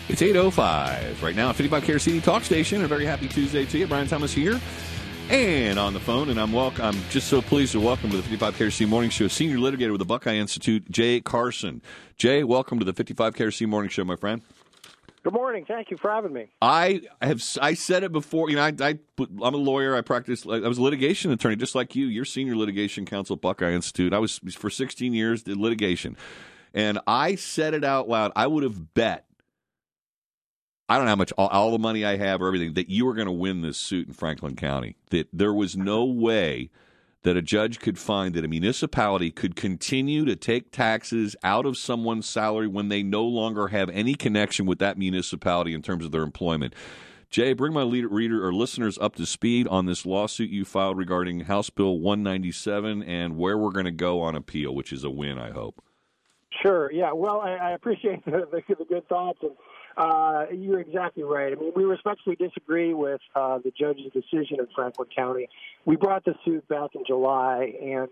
It's 8:05 right now at 55 KRCD Talk Station. A very happy Tuesday to you. Brian Thomas here and on the phone. And I'm just so pleased to welcome to the 55 KRCD Morning Show Senior Litigator with the Buckeye Institute, Jay Carson. Jay, welcome to the 55 KRCD Morning Show, my friend. Good morning. Thank you for having me. I said it before. You know, I'm a lawyer. I was a litigation attorney, just like you. You're senior litigation counsel at Buckeye Institute. I was for 16 years did litigation, and I said it out loud. I would have bet, I don't know how much, all the money I have or everything, that you were going to win this suit in Franklin County. That there was no way that a judge could find that a municipality could continue to take taxes out of someone's salary when they no longer have any connection with that municipality in terms of their employment. Jay, bring my reader or listeners up to speed on this lawsuit you filed regarding House Bill 197 and where we're going to go on appeal, which is a win, I hope. Sure. Yeah. Well, I appreciate the good thoughts, and you're exactly right. I mean, we respectfully disagree with the judge's decision in Franklin County. We brought the suit back in July, and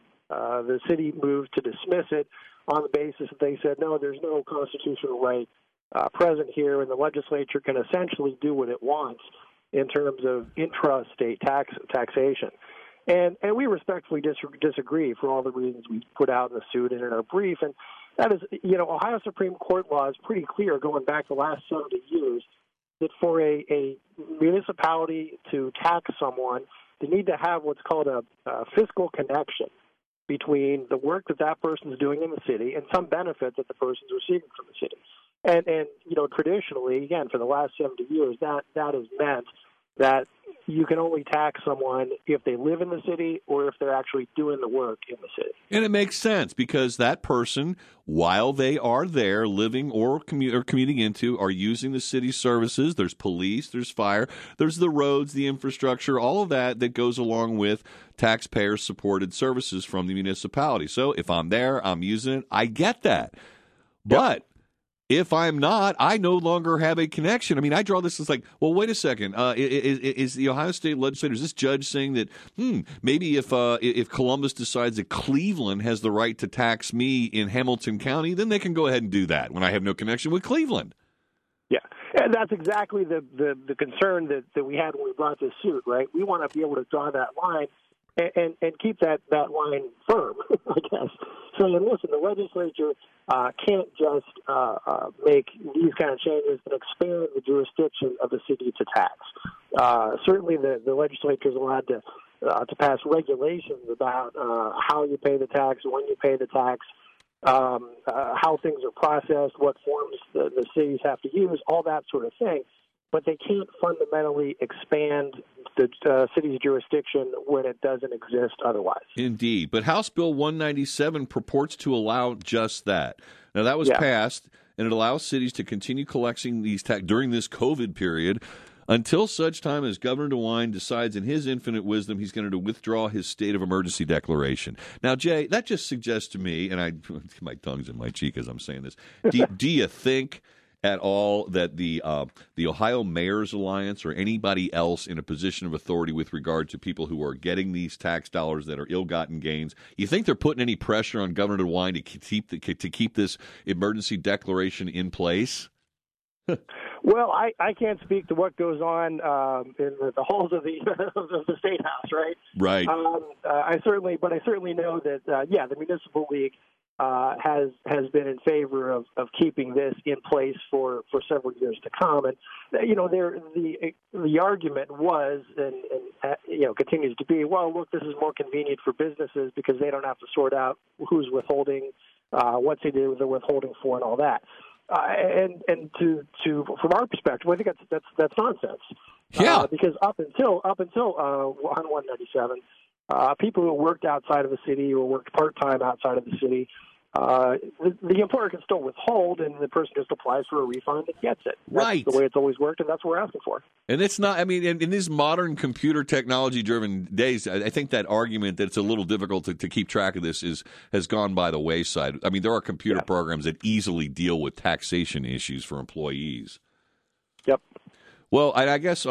the city moved to dismiss it on the basis that they said, no, there's no constitutional right present here, and the legislature can essentially do what it wants in terms of intrastate taxation. And we respectfully disagree for all the reasons we put out in the suit and in our brief. And that is, Ohio Supreme Court law is pretty clear going back the last 70 years that for a municipality to tax someone, they need to have what's called a fiscal connection between the work that person is doing in the city and some benefit that the person's receiving from the city. And traditionally, again, for the last 70 years, that has meant that you can only tax someone if they live in the city or if they're actually doing the work in the city. And it makes sense because that person, while they are there living or commuting into, are using the city's services. There's police, there's fire, there's the roads, the infrastructure, all of that goes along with taxpayer-supported services from the municipality. So if I'm there, I'm using it, I get that. But if I'm not, I no longer have a connection. I mean, I draw this as like, well, wait a second. Is the Ohio State legislature, is this judge saying that, maybe if Columbus decides that Cleveland has the right to tax me in Hamilton County, then they can go ahead and do that when I have no connection with Cleveland? Yeah, and that's exactly the concern that we had when we brought this suit, right? We want to be able to draw that line and keep that line firm, I guess. So, listen, the legislature can't just make these kind of changes and expand the jurisdiction of the city to tax. Certainly, the legislature is allowed to pass regulations about how you pay the tax, when you pay the tax, how things are processed, what forms the cities have to use, all that sort of thing. But they can't fundamentally expand the city's jurisdiction when it doesn't exist otherwise. Indeed. But House Bill 197 purports to allow just that. Now, that was passed, and it allows cities to continue collecting these taxes during this COVID period until such time as Governor DeWine decides in his infinite wisdom he's going to withdraw his state of emergency declaration. Now, Jay, that just suggests to me, and my tongue's in my cheek as I'm saying this, do you think at all that the Ohio Mayor's Alliance or anybody else in a position of authority with regard to people who are getting these tax dollars that are ill-gotten gains, you think they're putting any pressure on Governor DeWine to keep this emergency declaration in place? Well, I can't speak to what goes on in the halls of the State House, right? Right. I certainly know that the Municipal League has been in favor of keeping this in place for several years to come, and the argument was and continues to be, well, look, this is more convenient for businesses because they don't have to sort out who's withholding, what they do with the withholding for, and all that. And from our perspective, I think that's nonsense. Yeah. Because up until on 197, people who worked outside of the city or worked part-time outside of the city, the employer can still withhold, and the person just applies for a refund and gets it. That's right. The way it's always worked, and that's what we're asking for. And it's not, I mean, in these modern computer technology-driven days, I think that argument that it's a little difficult to keep track of this has gone by the wayside. I mean, there are computer programs that easily deal with taxation issues for employees. Yep. Well, I guess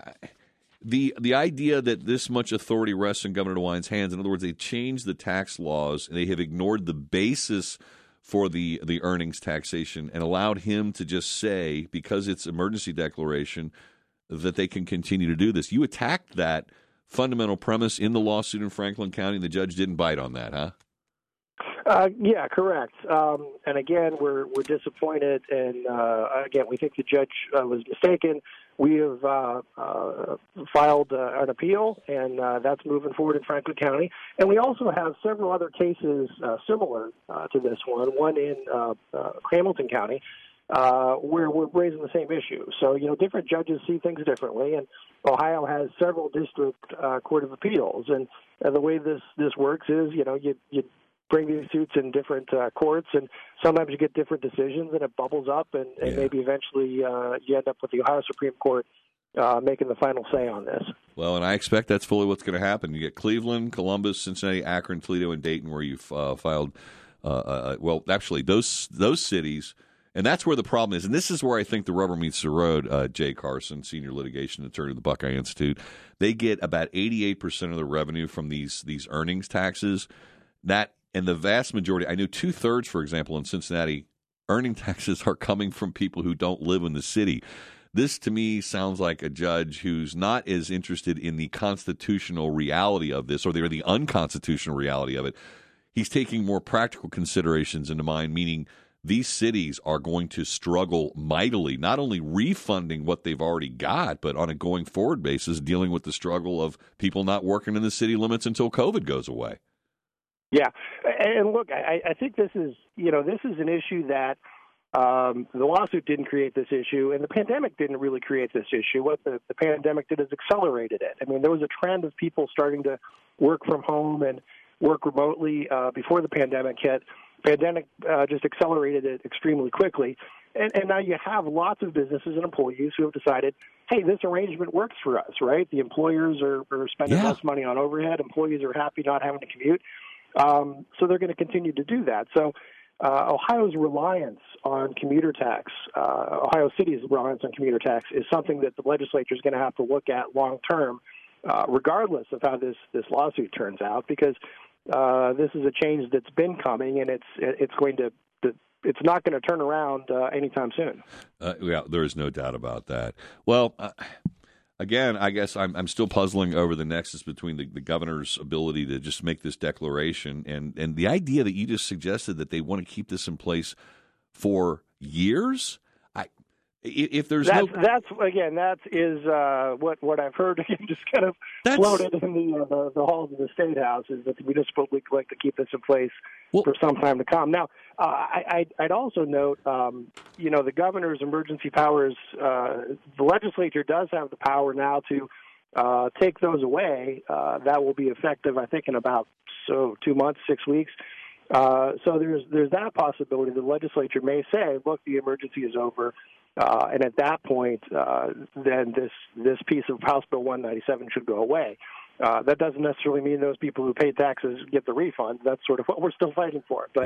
the idea that this much authority rests in Governor DeWine's hands, in other words, they changed the tax laws and they have ignored the basis for the earnings taxation and allowed him to just say, because it's emergency declaration, that they can continue to do this. You attacked that fundamental premise in the lawsuit in Franklin County, and the judge didn't bite on that, huh? Yeah, correct. And again, we're disappointed, and again, we think the judge was mistaken. We have filed an appeal, and that's moving forward in Franklin County. And we also have several other cases similar to this one in Hamilton County, where we're raising the same issue. So, different judges see things differently, and Ohio has several district court of appeals. And the way this works is, you bring these suits in different courts, and sometimes you get different decisions, and it bubbles up, and maybe eventually you end up with the Ohio Supreme Court making the final say on this. Well, and I expect that's fully what's going to happen. You get Cleveland, Columbus, Cincinnati, Akron, Toledo, and Dayton, where you've filed. Well, actually, those cities, and that's where the problem is. And this is where I think the rubber meets the road. Jay Carson, senior litigation attorney at the Buckeye Institute, they get about 88% of the revenue from these earnings taxes. And the vast majority, I know 2/3, for example, in Cincinnati, earning taxes are coming from people who don't live in the city. This, to me, sounds like a judge who's not as interested in the constitutional reality of this, or the unconstitutional reality of it. He's taking more practical considerations into mind, meaning these cities are going to struggle mightily, not only refunding what they've already got, but on a going forward basis, dealing with the struggle of people not working in the city limits until COVID goes away. Yeah, and look, I think this is an issue that the lawsuit didn't create this issue, and the pandemic didn't really create this issue. What the pandemic did is accelerated it. I mean, there was a trend of people starting to work from home and work remotely before the pandemic hit. Pandemic just accelerated it extremely quickly. And now you have lots of businesses and employees who have decided, hey, this arrangement works for us, right? The employers are spending less money on overhead. Employees are happy not having to commute. So they're going to continue to do that. So Ohio's reliance on commuter tax, Ohio City's reliance on commuter tax, is something that the legislature is going to have to look at long term, regardless of how this lawsuit turns out, because this is a change that's been coming, and it's not going to turn around anytime soon. Yeah, there is no doubt about that. Well. Again, I guess I'm still puzzling over the nexus between the governor's ability to just make this declaration and the idea that you just suggested that they want to keep this in place for years. If there's what I've heard just kind of floated in the halls of the State House, is that the municipal league like to keep this in place for some time to come. Now, I'd also note, the governor's emergency powers. The legislature does have the power now to take those away. That will be effective, I think, in about 2 months, 6 weeks. So there's that possibility. The legislature may say, look, the emergency is over. And at that point, then this piece of House Bill 197 should go away. That doesn't necessarily mean those people who pay taxes get the refund. That's sort of what we're still fighting for. But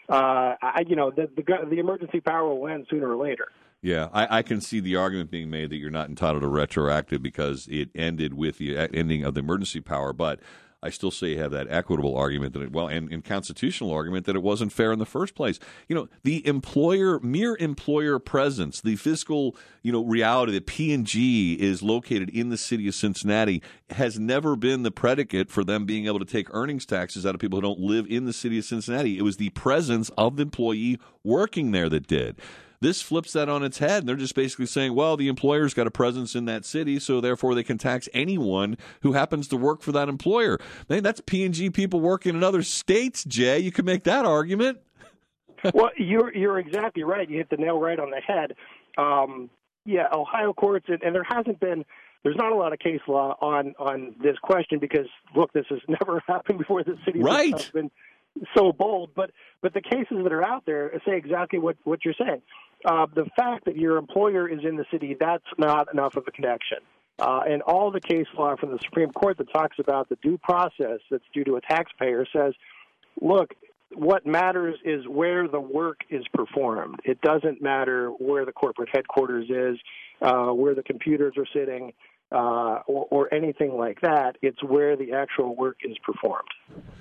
the emergency power will end sooner or later. Yeah, I can see the argument being made that you're not entitled to retroactive because it ended with the ending of the emergency power, but I still say you have that equitable argument and constitutional argument that it wasn't fair in the first place. The mere employer presence, the fiscal, reality that P&G is located in the city of Cincinnati has never been the predicate for them being able to take earnings taxes out of people who don't live in the city of Cincinnati. It was the presence of the employee working there that did. This flips that on its head, and they're just basically saying, well, the employer's got a presence in that city, so therefore they can tax anyone who happens to work for that employer. Man, that's P&G people working in other states, Jay. You could make that argument. Well, you're exactly right. You hit the nail right on the head. Ohio courts, and there's not a lot of case law on this question because, look, this has never happened before. The city has been so bold, but the cases that are out there say exactly what you're saying. The fact that your employer is in the city, that's not enough of a connection. And all the case law from the Supreme Court that talks about the due process that's due to a taxpayer says, look, what matters is where the work is performed. It doesn't matter where the corporate headquarters is, where the computers are sitting, or anything like that. It's where the actual work is performed.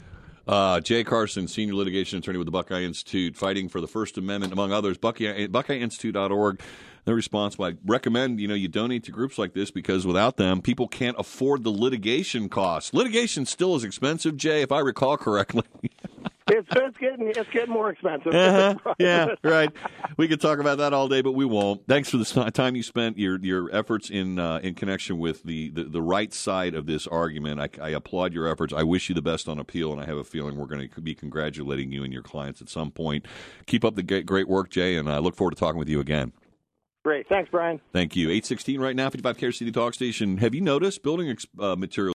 Jay Carson, senior litigation attorney with the Buckeye Institute, fighting for the First Amendment, among others. BuckeyeInstitute.org. Their response, I recommend you donate to groups like this because without them, people can't afford the litigation costs. Litigation still is expensive, Jay, if I recall correctly. It's getting more expensive. Yeah, right. We could talk about that all day, but we won't. Thanks for the time you spent, your efforts in connection with the right side of this argument. I applaud your efforts. I wish you the best on appeal, and I have a feeling we're going to be congratulating you and your clients at some point. Keep up the great work, Jay, and I look forward to talking with you again. Great. Thanks, Brian. Thank you. 8:16 right now, 55 KRCD Talk Station. Have you noticed building materials